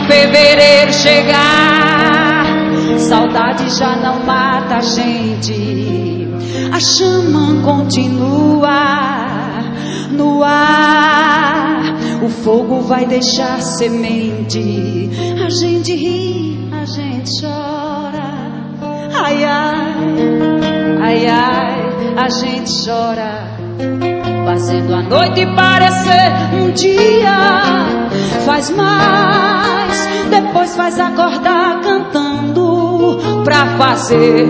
fevereiro chegar, saudade já não mata a gente. A chama continua no ar, o fogo vai deixar semente. A gente ri, a gente chora. Ai, ai, ai, ai, a gente chora, fazendo a noite parecer um dia. Faz mais, depois faz acordar cantando pra fazer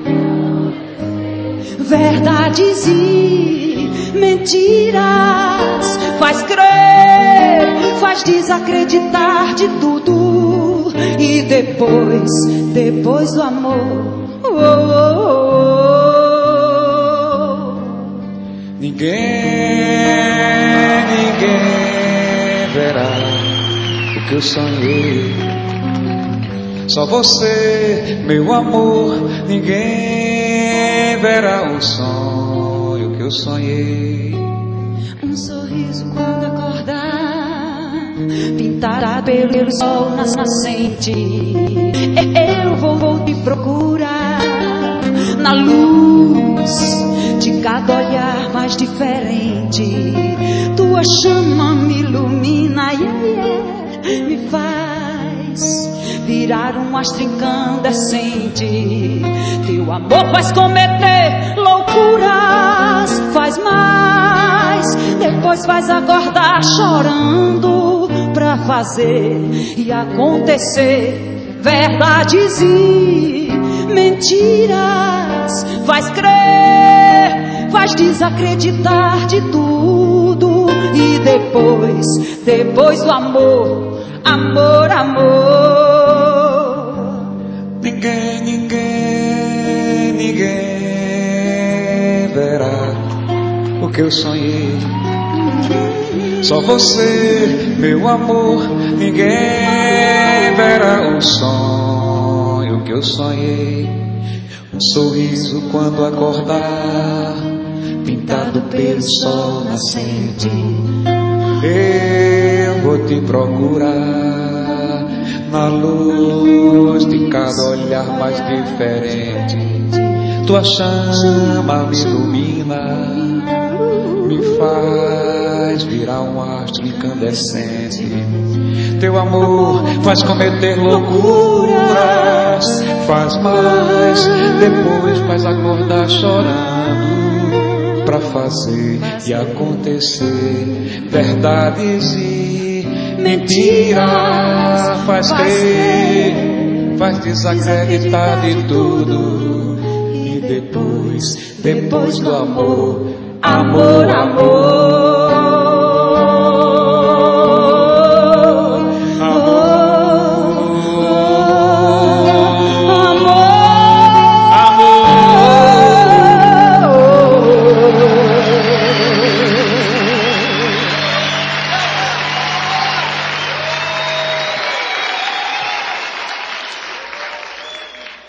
verdades e mentiras. Faz crer, faz desacreditar de tudo. E depois do amor, ninguém verá o que eu sonhei. Só você, meu amor. Ninguém verá o sonho que eu sonhei. Um sorriso quando acordar, pintará pelo sol nascente. Eu vou te procurar na luz de cada olhar mais diferente. Tua chama me ilumina, me faz virar um astro incandescente. Teu amor faz cometer loucuras. Faz mais, depois faz acordar chorando pra fazer e acontecer verdades e mentiras. Faz crer, faz desacreditar de tudo. E depois do amor, amor, amor. Ninguém verá o que eu sonhei. Só você, meu amor. Ninguém verá o sonho que eu sonhei. Um sorriso quando acordar, pintado pelo sol nascente. Eu vou te procurar na luz de cada olhar mais diferente. Tua chama me ilumina, me faz virar um astro incandescente. Teu amor faz cometer loucuras. Faz mais, depois faz acordar chorando pra fazer e acontecer verdades e mentiras. Faz crer, faz desacreditar de tudo. E depois do amor, amor, amor.